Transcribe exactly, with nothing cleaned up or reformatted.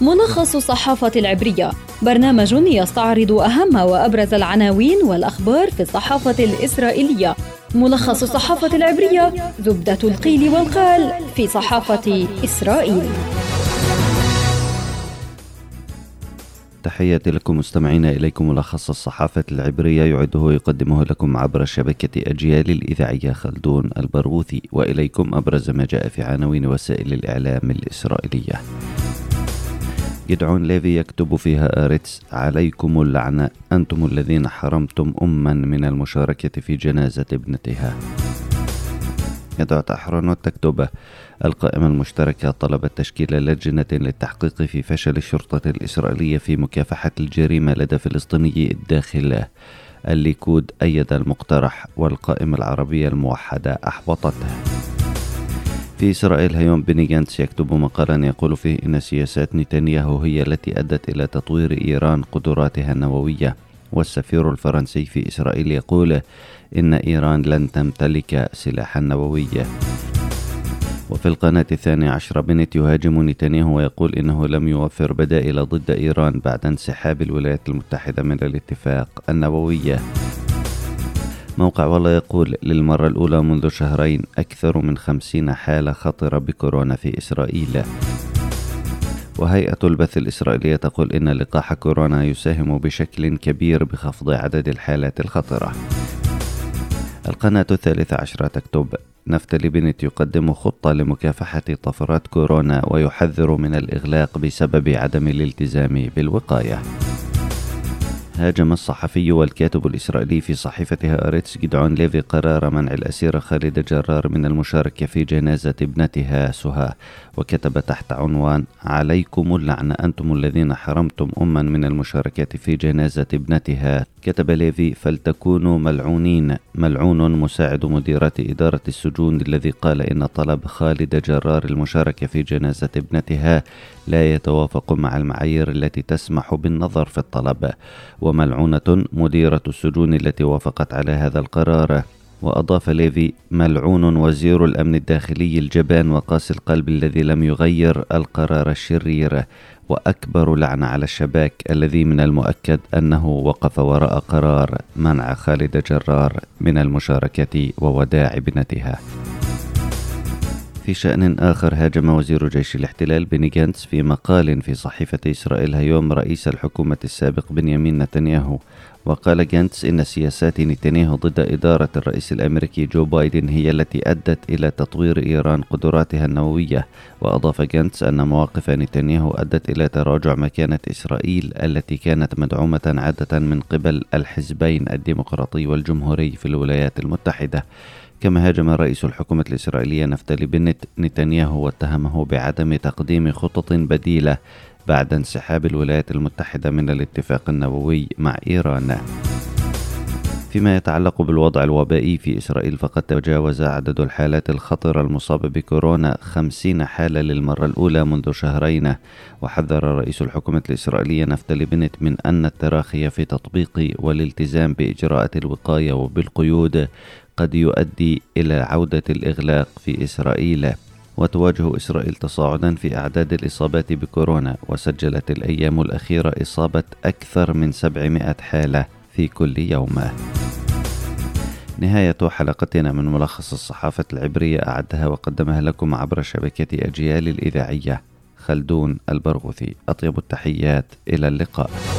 ملخص الصحافة العبرية، برنامج يستعرض أهم وأبرز العناوين والأخبار في الصحافة الإسرائيلية. ملخص الصحافة العبرية، زبدة القيل والقال في صحافة إسرائيل. تحياتي لكم مستمعين، إليكم ملخص الصحافة العبرية يعده ويقدمه لكم عبر شبكة أجيال الإذاعية خلدون البرغوثي، وإليكم أبرز ما جاء في عناوين وسائل الإعلام الإسرائيلية. جدعون ليفي يكتب فيها آرتس: عليكم اللعنة أنتم الذين حرمتم أما من المشاركة في جنازة ابنتها. يدعو أحرنوت تكتب: القائمة المشتركة طلبت تشكيل لجنة للتحقيق في فشل الشرطة الإسرائيلية في مكافحة الجريمة لدى فلسطيني الداخل. الليكود أيد المقترح والقائمة العربية الموحدة أحبطته. في إسرائيل هيوم بني جانتس يكتب مقالا يقول فيه إن سياسات نتنياهو هي التي أدت إلى تطوير إيران قدراتها النووية، والسفير الفرنسي في إسرائيل يقول إن إيران لن تمتلك سلاحا نوويا. وفي القناة الثانية عشر بنت يهاجم نتنياهو ويقول إنه لم يوفر بدائل ضد إيران بعد انسحاب الولايات المتحدة من الاتفاق النووي. موقع والله يقول: للمرة الأولى منذ شهرين أكثر من خمسين حالة خطرة بكورونا في إسرائيل. وهيئة البث الإسرائيلية تقول إن لقاح كورونا يساهم بشكل كبير بخفض عدد الحالات الخطرة. القناة الثالثة عشرة تكتب: نفتلي بنت يقدم خطة لمكافحة طفرات كورونا ويحذر من الإغلاق بسبب عدم الالتزام بالوقاية. هاجم الصحفي والكاتب الإسرائيلي في صحيفة هآرتس جدعون ليفي قرار منع الأسيرة خالد جرار من المشاركة في جنازة ابنتها سهى، وكتب تحت عنوان: عليكم اللعنة أنتم الذين حرمتم أما من المشاركة في جنازة ابنتها. كتب ليفي: فلتكونوا ملعونين، ملعون مساعد مديرة إدارة السجون الذي قال إن طلب خالد جرار المشاركة في جنازة ابنتها لا يتوافق مع المعايير التي تسمح بالنظر في الطلب، وملعونة مديرة السجون التي وافقت على هذا القرار. وأضاف ليفي: ملعون وزير الأمن الداخلي الجبان وقاسي القلب الذي لم يغير القرار الشرير، وأكبر لعنة على الشباك الذي من المؤكد أنه وقف وراء قرار منع خالد جرار من المشاركة ووداع ابنتها. في شأن آخر هاجم وزير جيش الاحتلال بني جانتس في مقال في صحيفة إسرائيل هيوم رئيس الحكومة السابق بنيامين نتنياهو، وقال جانتس إن سياسات نتنياهو ضد إدارة الرئيس الأمريكي جو بايدن هي التي أدت إلى تطوير إيران قدراتها النووية. وأضاف جانتس أن مواقف نتنياهو أدت إلى تراجع مكانة إسرائيل التي كانت مدعومة عادة من قبل الحزبين الديمقراطي والجمهوري في الولايات المتحدة. كما هاجم رئيس الحكومة الإسرائيلية نفتلي بنت نتنياهو واتهمه بعدم تقديم خطط بديلة بعد انسحاب الولايات المتحدة من الاتفاق النووي مع إيران. فيما يتعلق بالوضع الوبائي في إسرائيل، فقد تجاوز عدد الحالات الخطرة المصابة بكورونا خمسين حالة للمرة الأولى منذ شهرين. وحذر رئيس الحكومة الإسرائيلية نفتلي بنت من أن التراخي في تطبيق والالتزام بإجراءات الوقاية وبالقيود قد يؤدي إلى عودة الإغلاق في إسرائيل. وتواجه إسرائيل تصاعدا في أعداد الإصابات بكورونا، وسجلت الأيام الأخيرة إصابة أكثر من سبعمائة حالة في كل يوم. نهاية حلقتنا من ملخص الصحافة العبرية، أعدها وقدمها لكم عبر شبكة أجيال الإذاعية خلدون البرغوثي. أطيب التحيات، إلى اللقاء.